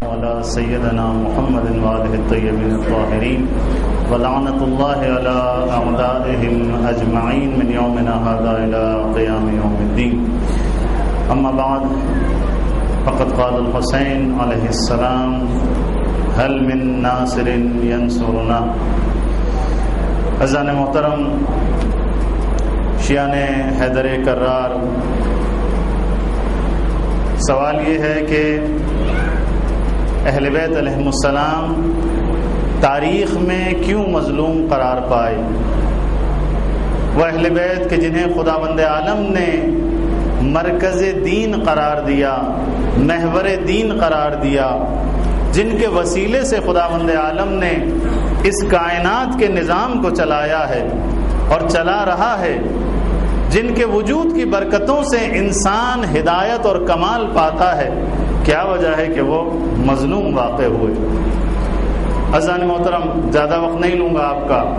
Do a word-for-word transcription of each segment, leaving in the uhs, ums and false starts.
وعلى سيدنا محمد وآله الطيبين الطاهرين ولعنة الله على أعدائهم أجمعين من يومنا هذا إلى قيام يوم الدين. أما بعد فقد قال الحسين عليه السلام هل من ناصر ينصرنا. عزیزان محترم، شیعان حیدر کرار، سوال یہ ہے کہ اہل بیت علیہم السلام تاریخ میں کیوں مظلوم قرار پائے؟ وہ اہل بیت کہ جنہیں خداوند عالم نے مرکز دین قرار دیا، محور دین قرار دیا، جن کے وسیلے سے خداوند عالم نے اس کائنات کے نظام کو چلایا ہے اور چلا رہا ہے، جن کے وجود کی برکتوں سے انسان ہدایت اور کمال پاتا ہے، کیا وجہ ہے کہ وہ مظلوم واقع ہوئے؟ عزیزان محترم، زیادہ وقت نہیں لوں گا آپ کا.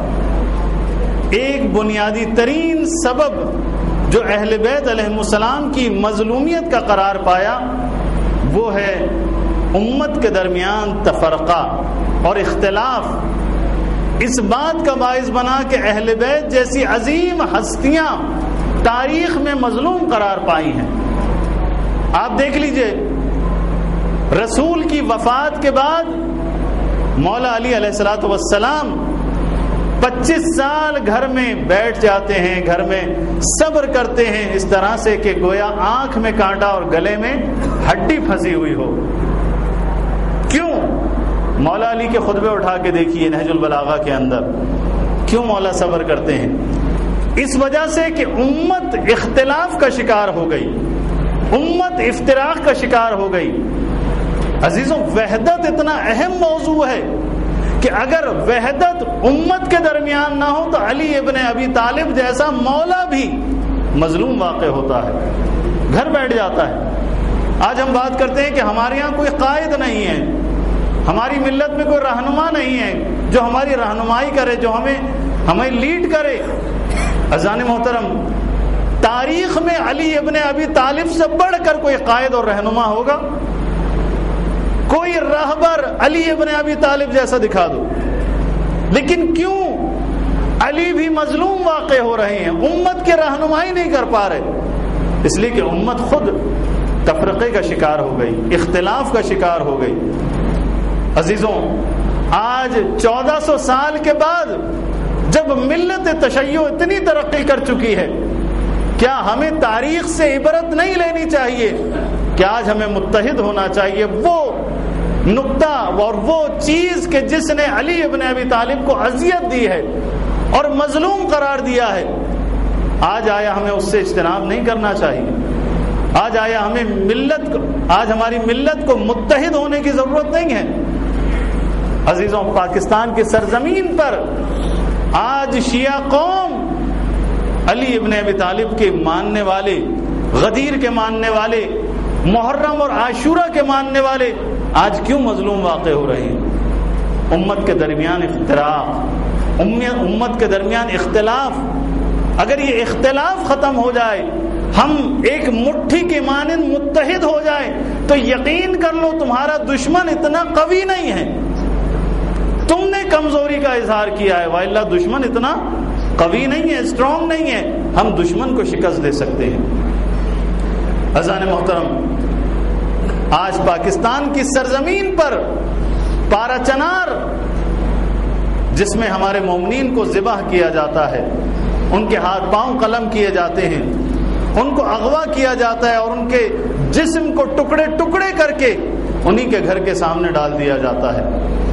ایک بنیادی ترین سبب جو اہل بیت علیہم السلام کی مظلومیت کا قرار پایا وہ ہے امت کے درمیان تفرقہ اور اختلاف. اس بات کا باعث بنا کہ اہل بیت جیسی عظیم ہستیاں تاریخ میں مظلوم قرار پائی ہیں. آپ دیکھ لیجئے، رسول کی وفات کے بعد مولا علی علیہ الصلوۃ والسلام پچیس سال گھر میں بیٹھ جاتے ہیں، گھر میں صبر کرتے ہیں، اس طرح سے کہ گویا آنکھ میں کانٹا اور گلے میں ہڈی پھنسی ہوئی ہو. کیوں؟ مولا علی کے خطبے اٹھا کے دیکھیے نہج البلاغہ کے اندر، کیوں مولا صبر کرتے ہیں؟ اس وجہ سے کہ امت اختلاف کا شکار ہو گئی، امت افتراق کا شکار ہو گئی. عزیزوں، وحدت اتنا اہم موضوع ہے کہ اگر وحدت امت کے درمیان نہ ہو تو علی ابن ابی طالب جیسا مولا بھی مظلوم واقع ہوتا ہے، گھر بیٹھ جاتا ہے. آج ہم بات کرتے ہیں کہ ہمارے یہاں کوئی قائد نہیں ہے، ہماری ملت میں کوئی رہنما نہیں ہے جو ہماری رہنمائی کرے، جو ہمیں ہمیں لیڈ کرے. عزیزان محترم، تاریخ میں علی ابن ابی طالب سے بڑھ کر کوئی قائد اور رہنما ہوگا؟ کوئی راہبر علی ابن ابی طالب جیسا دکھا دو. لیکن کیوں علی بھی مظلوم واقع ہو رہے ہیں، امت کی رہنمائی نہیں کر پا رہے؟ اس لیے کہ امت خود تفرقے کا شکار ہو گئی، اختلاف کا شکار ہو گئی. عزیزوں، آج چودہ سو سال کے بعد جب ملت تشیع اتنی ترقی کر چکی ہے، کیا ہمیں تاریخ سے عبرت نہیں لینی چاہیے کہ آج ہمیں متحد ہونا چاہیے؟ وہ نقطہ اور وہ چیز کہ جس نے علی ابن ابی طالب کو اذیت دی ہے اور مظلوم قرار دیا ہے، آج آیا ہمیں اس سے اجتناب نہیں کرنا چاہیے؟ آج آیا ہمیں ملت کو آج ہماری ملت کو متحد ہونے کی ضرورت نہیں ہے؟ عزیزوں، پاکستان کی سرزمین پر آج شیعہ قوم علی ابن ابی طالب کے ماننے والے، غدیر کے ماننے والے، محرم اور عاشورہ کے ماننے والے آج کیوں مظلوم واقع ہو رہے ہیں؟ امت کے درمیان اختلاف، امت کے درمیان اختلاف. اگر یہ اختلاف ختم ہو جائے، ہم ایک مٹھی کے مانند متحد ہو جائیں، تو یقین کر لو تمہارا دشمن اتنا قوی نہیں ہے. تم نے کمزوری کا اظہار کیا ہے، واللہ دشمن اتنا قوی نہیں ہے، اسٹرانگ نہیں ہے. ہم دشمن کو شکست دے سکتے ہیں. عزیزان محترم، آج پاکستان کی سرزمین پر پارا چنار، جس میں ہمارے مومنین کو ذبح کیا جاتا ہے، ان کے ہاتھ پاؤں قلم کیے جاتے ہیں، ان کو اغوا کیا جاتا ہے اور ان کے جسم کو ٹکڑے ٹکڑے کر کے انہی کے گھر کے سامنے ڈال دیا جاتا ہے.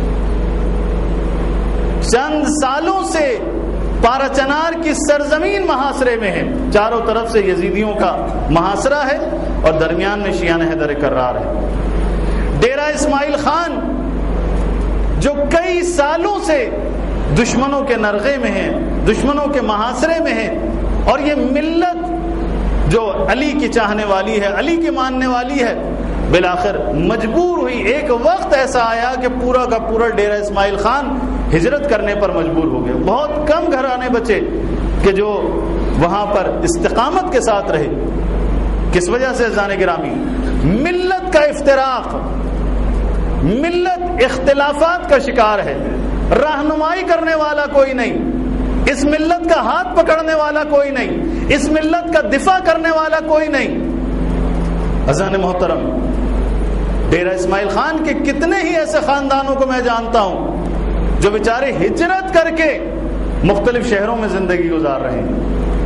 چند سالوں سے پارا چنار کی سرزمین محاصرے میں ہے، چاروں طرف سے یزیدیوں کا محاصرہ ہے اور درمیان میں شیعان حیدر کرار ہے. ڈیرہ اسماعیل خان جو کئی سالوں سے دشمنوں کے نرغے میں ہیں، دشمنوں کے محاصرے میں ہیں، اور یہ ملت جو علی کی چاہنے والی ہے، علی کی ماننے والی ہے، بالآخر مجبور ہوئی. ایک وقت ایسا آیا کہ پورا کا پورا ڈیرہ اسماعیل خان ہجرت کرنے پر مجبور ہو گئے. بہت کم گھرانے بچے کہ جو وہاں پر استقامت کے ساتھ رہے. کس وجہ سے؟ عزیزان گرامی، ملت کا افتراق، ملت اختلافات کا شکار ہے، رہنمائی کرنے والا کوئی نہیں، اس ملت کا ہاتھ پکڑنے والا کوئی نہیں، اس ملت کا دفاع کرنے والا کوئی نہیں۔ عزیزان محترم، ڈیرہ اسماعیل خان کے کتنے ہی ایسے خاندانوں کو میں جانتا ہوں جو بیچارے ہجرت کر کے مختلف شہروں میں زندگی گزار رہے ہیں،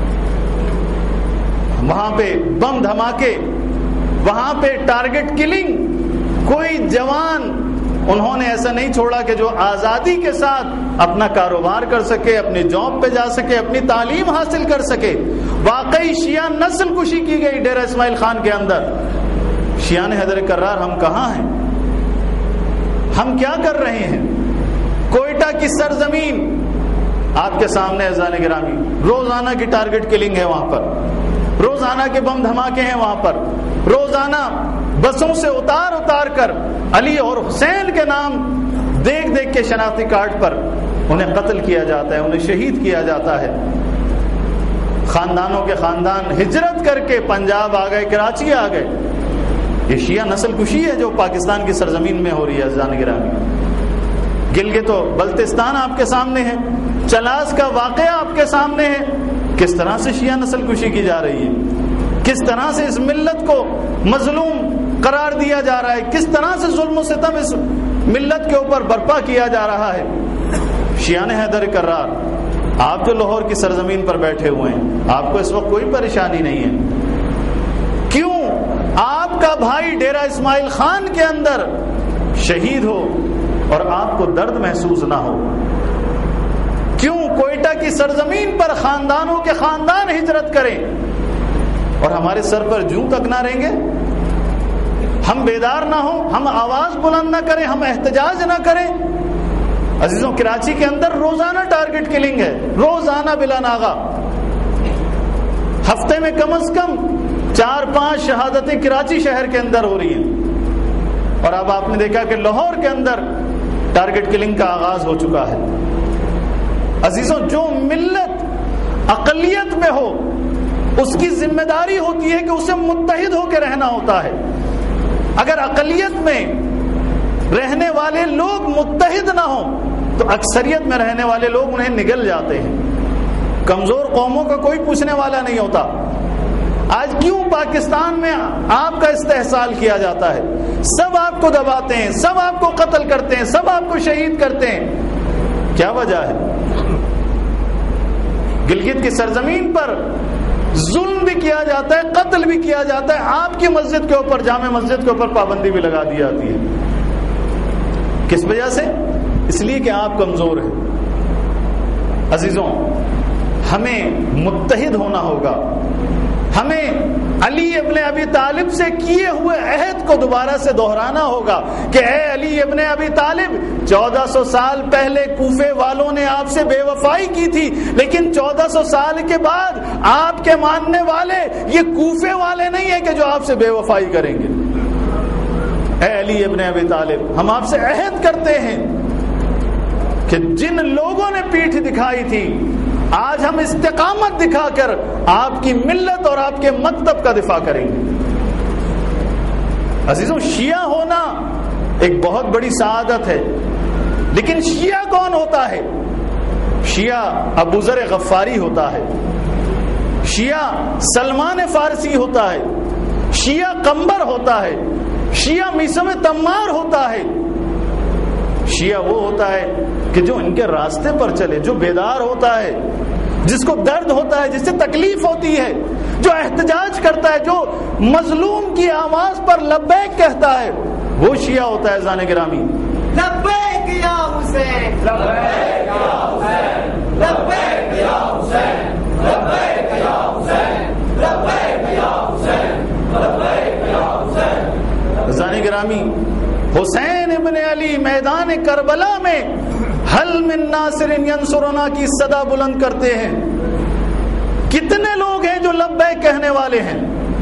وہاں پہ بم دھماکے، وہاں پہ ٹارگٹ کلنگ، کوئی جوان انہوں نے ایسا نہیں چھوڑا کہ جو آزادی کے ساتھ اپنا کاروبار کر سکے، اپنی جاب پہ جا سکے، اپنی تعلیم حاصل کر سکے۔ واقعی شیعہ نسل کشی کی گئی ڈیرہ اسماعیل خان کے اندر۔ شیعان حیدر کرار ہم کہاں ہیں؟ ہم کیا کر رہے ہیں؟ کوئٹہ کی سرزمین آپ کے سامنے عزیزان گرامی، روزانہ کی ٹارگٹ کلنگ ہے وہاں پر، روزانہ کے بم دھماکے ہیں وہاں پر، روزانہ بسوں سے اتار اتار کر علی اور حسین کے نام دیکھ دیکھ کے شناختی کارڈ پر انہیں قتل کیا جاتا ہے، انہیں شہید کیا جاتا ہے۔ خاندانوں کے خاندان ہجرت کر کے پنجاب آ گئے، کراچی آ گئے۔ یہ شیعہ نسل کشی ہے جو پاکستان کی سرزمین میں ہو رہی ہے عزیزان گرامی۔ گلگت و بلتستان آپ کے سامنے ہے، چلاس کا واقعہ آپ کے سامنے ہے، کس طرح سے شیعہ نسل کشی کی جا رہی ہے، کس طرح سے اس ملت کو مظلوم قرار دیا جا رہا ہے، کس طرح سے ظلم و ستم اس ملت کے اوپر برپا کیا جا رہا ہے۔ شیعان حیدر کرار، آپ جو لاہور کی سرزمین پر بیٹھے ہوئے ہیں، آپ کو اس وقت کوئی پریشانی نہیں ہے، کیوں آپ کا بھائی ڈیرہ اسماعیل خان کے اندر شہید ہو اور آپ کو درد محسوس نہ ہو؟ کیوں کوئٹہ کی سرزمین پر خاندانوں کے خاندان ہجرت کریں اور ہمارے سر پر جوں تک نہ رہیں گے؟ ہم بیدار نہ ہوں، ہم آواز بلند نہ کریں، ہم احتجاج نہ کریں؟ عزیزوں، کراچی کے اندر روزانہ ٹارگٹ کلنگ ہے، روزانہ بلا ناغہ، ہفتے میں کم از کم چار پانچ شہادتیں کراچی شہر کے اندر ہو رہی ہیں۔ اور اب آپ نے دیکھا کہ لاہور کے اندر ٹارگٹ کلنگ کا آغاز ہو چکا ہے۔ عزیزوں، جو ملت اقلیت میں ہو اس کی ذمہ داری ہوتی ہے کہ اسے متحد ہو کے رہنا ہوتا ہے۔ اگر اقلیت میں رہنے والے لوگ متحد نہ ہوں تو اکثریت میں رہنے والے لوگ انہیں نگل جاتے ہیں۔ کمزور قوموں کا کوئی پوچھنے والا نہیں ہوتا۔ آج کیوں پاکستان میں آپ کا استحصال کیا جاتا ہے؟ سب آپ کو دباتے ہیں، سب آپ کو قتل کرتے ہیں، سب آپ کو شہید کرتے ہیں، کیا وجہ ہے؟ گلگت کی سرزمین پر ظلم بھی کیا جاتا ہے، قتل بھی کیا جاتا ہے، آپ کی مسجد کے اوپر، جامع مسجد کے اوپر پابندی بھی لگا دی جاتی ہے۔ کس وجہ سے؟ اس لیے کہ آپ کمزور ہیں۔ عزیزوں، ہمیں متحد ہونا ہوگا، ہمیں علی ابن ابی طالب سے کیے ہوئے عہد کو دوبارہ سے دہرانا ہوگا کہ اے علی ابن ابی طالب، چودہ سو سال پہلے کوفے والوں نے آپ سے بے وفائی کی تھی، لیکن چودہ سو سال کے بعد آپ کے ماننے والے یہ کوفے والے نہیں ہیں کہ جو آپ سے بے وفائی کریں گے۔ اے علی ابن ابی طالب، ہم آپ سے عہد کرتے ہیں کہ جن لوگوں نے پیٹھ دکھائی تھی، آج ہم استقامت دکھا کر آپ کی ملت اور آپ کے مکتب کا دفاع کریں گے۔ عزیزوں، شیعہ ہونا ایک بہت بڑی سعادت ہے، لیکن شیعہ کون ہوتا ہے؟ شیعہ ابو ذر غفاری ہوتا ہے، شیعہ سلمان فارسی ہوتا ہے، شیعہ قمبر ہوتا ہے، شیعہ میثم تمار ہوتا ہے۔ شیعہ وہ ہوتا ہے کہ جو ان کے راستے پر چلے، جو بیدار ہوتا ہے، جس کو درد ہوتا ہے، جس سے تکلیف ہوتی ہے، جو احتجاج کرتا ہے، جو مظلوم کی آواز پر لبیک کہتا ہے، وہ شیعہ ہوتا ہے۔ زان گرامی، لبیک یا حسین، لبیک یا حسین، لبیک یا حسین، لبیک یا حسین، لبیک یا حسین، لبیک یا حسین۔ زان گرامی، حسین ابن علی میدان کربلا میں حل من ناصر ینصرنا کی صدا بلند کرتے ہیں۔ کتنے لوگ ہیں جو لبیک کہنے والے ہیں؟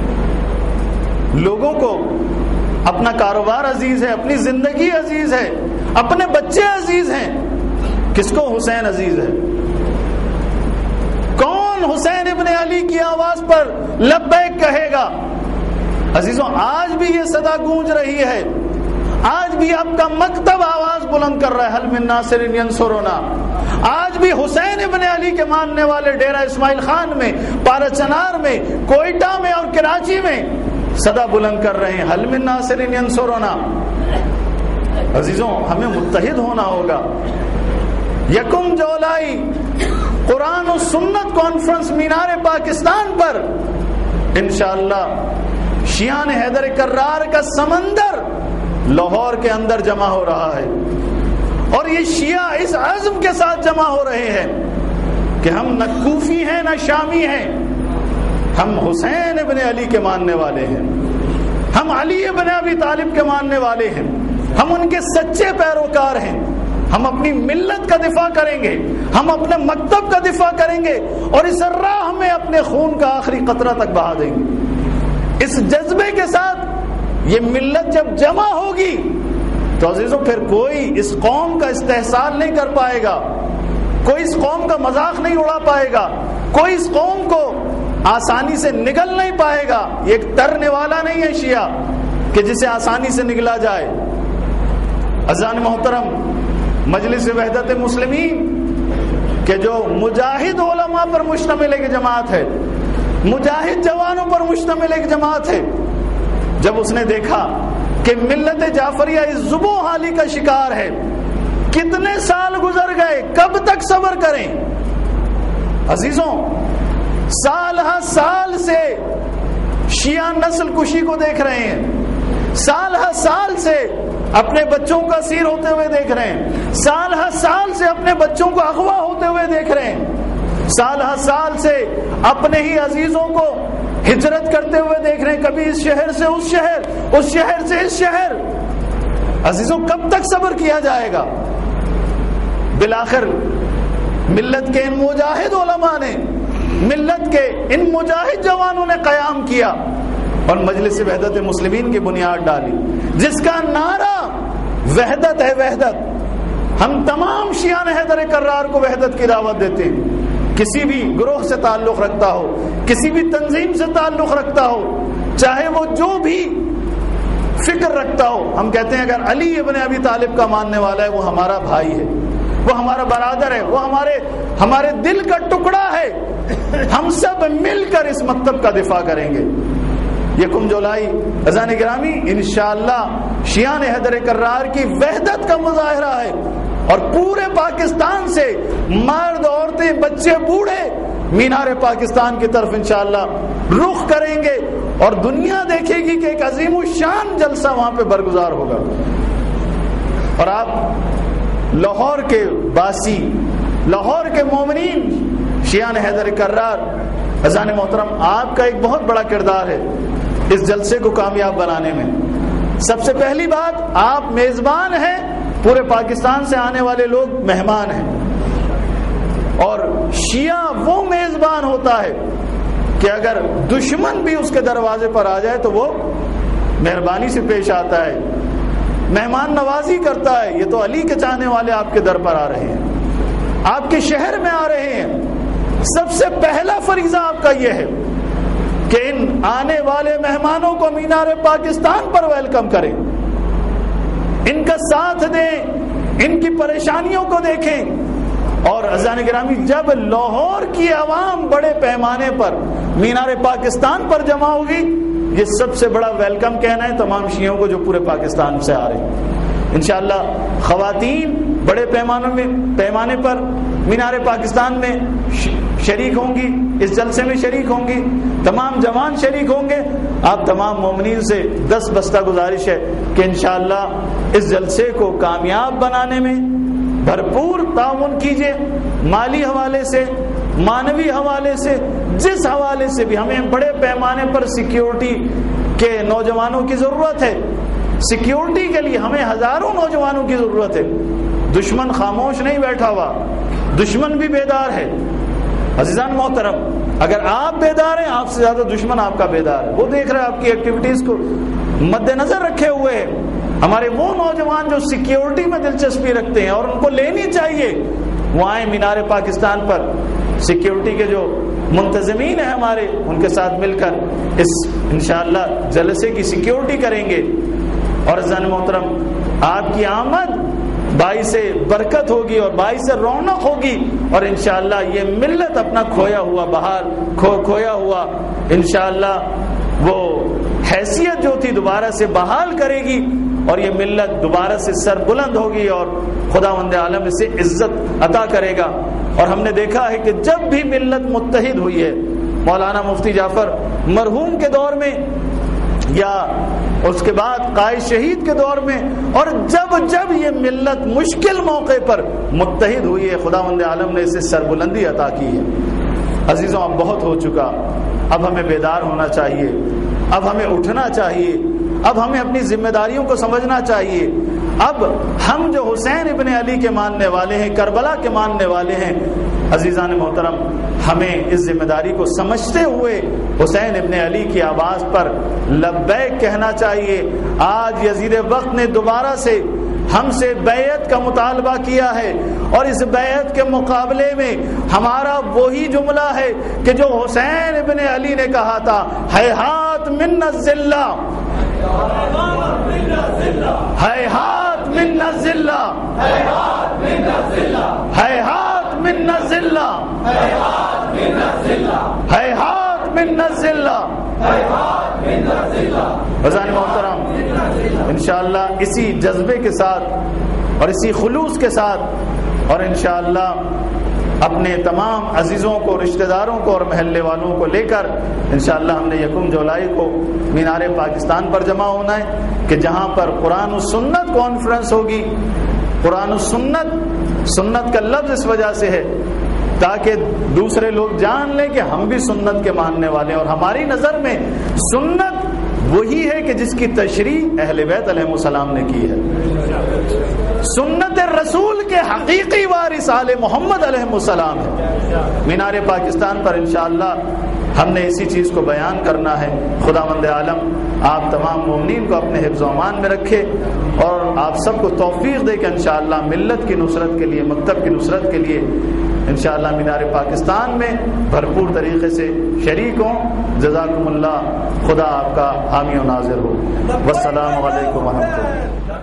لوگوں کو اپنا کاروبار عزیز ہے، اپنی زندگی عزیز ہے، اپنے بچے عزیز ہیں، کس کو حسین عزیز ہے؟ کون حسین ابن علی کی آواز پر لبیک کہے گا؟ عزیزوں، آج بھی یہ صدا گونج رہی ہے، آج بھی آپ کا مکتب آواز بلند کر رہا ہے حل من ناصر ینصرنا. آج بھی حسین ابن علی کے ماننے والے ڈیرہ اسماعیل خان میں، پارا چنار میں، کوئٹہ میں اور کراچی میں صدا بلند کر رہے ہیں حل من ناصر ینصرنا. عزیزوں، ہمیں متحد ہونا ہوگا. یکم جولائی قرآن و سنت کانفرنس مینار پاکستان پر انشاءاللہ شیعان حیدر کرار کا سمندر لاہور کے اندر جمع ہو رہا ہے، اور یہ شیعہ اس عزم کے ساتھ جمع ہو رہے ہیں کہ ہم نہ کوفی ہیں نہ شامی ہیں، ہم حسین ابن علی کے ماننے والے ہیں، ہم علی ابن ابی طالب کے ماننے والے ہیں، ہم ان کے سچے پیروکار ہیں. ہم اپنی ملت کا دفاع کریں گے، ہم اپنے مکتب کا دفاع کریں گے، اور اس راہ میں اپنے خون کا آخری قطرہ تک بہا دیں گے. اس جذبے کے ساتھ یہ ملت جب جمع ہوگی تو عزیزوں پھر کوئی اس قوم کا استحصال نہیں کر پائے گا، کوئی اس قوم کا مذاق نہیں اڑا پائے گا، کوئی اس قوم کو آسانی سے نگل نہیں پائے گا. یہ ایک ترنے والا نہیں ہے شیعہ کہ جسے آسانی سے نگلا جائے. عزیزان محترم، مجلس وحدت مسلمین کہ جو مجاہد علماء پر مشتمل ایک جماعت ہے، مجاہد جوانوں پر مشتمل ایک جماعت ہے، جب اس نے دیکھا کہ ملت جعفریہ اس زبوں حالی کا شکار ہے، کتنے سال گزر گئے، کب تک صبر کریں؟ عزیزوں، سال ہر سال سے شیعہ نسل کشی کو دیکھ رہے ہیں، سال ہر سال سے اپنے بچوں کا اسیر ہوتے ہوئے دیکھ رہے ہیں، سال ہر سال سے اپنے بچوں کو اغوا ہوتے ہوئے دیکھ رہے ہیں، سال ہر سال سے اپنے ہی عزیزوں کو ہجرت کرتے ہوئے دیکھ رہے ہیں، کبھی اس شہر سے اس شہر، اس شہر سے اس شہر. عزیزوں، کب تک صبر کیا جائے گا؟ بالآخر ملت کے ان مجاہد علماء نے، ملت کے ان مجاہد جوانوں نے قیام کیا اور مجلس وحدت مسلمین کی بنیاد ڈالی، جس کا نعرہ وحدت ہے، وحدت. ہم تمام شیعان حیدر کرار کو وحدت کی دعوت دیتے ہیں. کسی بھی گروہ سے تعلق رکھتا ہو، کسی بھی تنظیم سے تعلق رکھتا ہو، چاہے وہ جو بھی فکر رکھتا ہو، ہم کہتے ہیں اگر علی ابن ابی طالب کا ماننے والا ہے وہ ہمارا بھائی ہے، وہ ہمارا برادر ہے، وہ ہمارے ہمارے دل کا ٹکڑا ہے. ہم سب مل کر اس مکتب کا دفاع کریں گے. یکم جولائی اذان گرامی انشاءاللہ شیعان حیدر کرار کی وحدت کا مظاہرہ ہے، اور پورے پاکستان سے مرد، عورتیں، بچے، بوڑھے مینار پاکستان کی طرف انشاءاللہ رخ کریں گے، اور دنیا دیکھے گی کہ ایک عظیم الشان جلسہ وہاں پہ برگزار ہوگا. اور آپ لاہور کے باسی، لاہور کے مومنین، شیعان حیدر کرار، اذان محترم، آپ کا ایک بہت بڑا کردار ہے اس جلسے کو کامیاب بنانے میں. سب سے پہلی بات، آپ میزبان ہیں، پورے پاکستان سے آنے والے لوگ مہمان ہیں، اور شیعہ وہ میزبان ہوتا ہے کہ اگر دشمن بھی اس کے دروازے پر آ جائے تو وہ مہربانی سے پیش آتا ہے، مہمان نوازی کرتا ہے. یہ تو علی کے چاہنے والے آپ کے در پر آ رہے ہیں، آپ کے شہر میں آ رہے ہیں. سب سے پہلا فریضہ آپ کا یہ ہے کہ ان آنے والے مہمانوں کو مینار پاکستان پر ویلکم کریں، ان کا ساتھ دیں، ان کی پریشانیوں کو دیکھیں. اور عزیزان گرامی، جب لاہور کی عوام بڑے پیمانے پر مینار پاکستان پر جمع ہوگی، یہ سب سے بڑا ویلکم کہنا ہے تمام شیعوں کو جو پورے پاکستان سے آ رہے ہیں. انشاءاللہ خواتین بڑے پیمانوں میں پیمانے پر مینار پاکستان میں شریک ہوں گی، اس جلسے میں شریک ہوں گی، تمام جوان شریک ہوں گے. آپ تمام مومنین سے دس بستہ گزارش ہے کہ انشاءاللہ اس جلسے کو کامیاب بنانے میں بھرپور تعاون کیجیے، مالی حوالے سے، مانوی حوالے سے، جس حوالے سے بھی. ہمیں بڑے پیمانے پر سیکیورٹی کے نوجوانوں کی ضرورت ہے، سیکیورٹی کے لیے ہمیں ہزاروں نوجوانوں کی ضرورت ہے. دشمن خاموش نہیں بیٹھا ہوا، دشمن بھی بیدار ہے. عزیزان محترم، اگر آپ بیدار ہیں، آپ سے زیادہ دشمن آپ کا بیدار ہے. وہ دیکھ رہے ہیں آپ کی ایکٹیویٹیز کو مد نظر رکھے ہوئے ہیں. ہمارے وہ نوجوان جو سیکیورٹی میں دلچسپی رکھتے ہیں اور ان کو لینی چاہیے، وہ آئیں مینار پاکستان پر. سیکیورٹی کے جو منتظمین ہیں ہمارے، ان کے ساتھ مل کر اس انشاءاللہ جلسے کی سیکیورٹی کریں گے. اور عزیزان محترم آپ کی آمد باعث برکت ہوگی اور باعث رونق ہوگی، اور انشاءاللہ یہ ملت اپنا کھویا ہوا بہار کھو کھویا ہوا انشاءاللہ وہ حیثیت جو تھی دوبارہ سے بحال کرے گی، اور یہ ملت دوبارہ سے سر بلند ہوگی اور خداوند عالم اسے عزت عطا کرے گا۔ اور ہم نے دیکھا ہے کہ جب بھی ملت متحد ہوئی ہے، مولانا مفتی جعفر مرحوم کے دور میں یا اس کے بعد قائد شہید کے دور میں، اور جب جب یہ ملت مشکل موقع پر متحد ہوئی ہے، خداوند عالم نے اسے سربلندی عطا کی ہے۔ عزیزوں اب بہت ہو چکا، اب ہمیں بیدار ہونا چاہیے، اب ہمیں اٹھنا چاہیے، اب ہمیں اپنی ذمہ داریوں کو سمجھنا چاہیے۔ اب ہم جو حسین ابن علی کے ماننے والے ہیں، کربلا کے ماننے والے ہیں، عزیزان محترم ہمیں اس ذمہ داری کو سمجھتے ہوئے حسین ابن علی کی آواز پر لبیک کہنا چاہیے۔ آج یزید وقت نے دوبارہ سے ہم سے بیعت کا مطالبہ کیا ہے، اور اس بیعت کے مقابلے میں ہمارا وہی جملہ ہے کہ جو حسین ابن علی نے کہا تھا، ہیہات من الذلہ، ہیہات من الذلہ، ہیہات من الذلہ، ہیہات من الذلہ۔ عزیزان محترم انشاءاللہ اسی جذبے کے ساتھ اور اسی خلوص کے ساتھ اور انشاءاللہ اپنے تمام عزیزوں کو، رشتہ داروں کو اور محلے والوں کو لے کر انشاءاللہ ہم نے یکم جولائی کو مینار پاکستان پر جمع ہونا ہے، کہ جہاں پر قرآن و سنت کانفرنس ہوگی۔ قرآن و سنت، سنت کا لفظ اس وجہ سے ہے تاکہ دوسرے لوگ جان لیں کہ ہم بھی سنت کے ماننے والے ہیں، اور ہماری نظر میں سنت وہی ہے کہ جس کی تشریح اہل بیت علیہ السلام نے کی ہے۔ سنت رسول کے حقیقی وارث آل محمد علیہ السلام ہے۔ مینار پاکستان پر انشاءاللہ ہم نے اسی چیز کو بیان کرنا ہے۔ خداوند عالم آپ تمام مومنین کو اپنے حفظ و امان میں رکھے، اور آپ سب کو توفیق دے کہ انشاءاللہ ملت کی نصرت کے لیے، مکتب کی نصرت کے لیے انشاءاللہ مینار پاکستان میں بھرپور طریقے سے شریک ہوں۔ جزاکم اللہ، خدا آپ کا حامی و ناظر ہو۔ والسلام علیکم ورحمۃ اللہ۔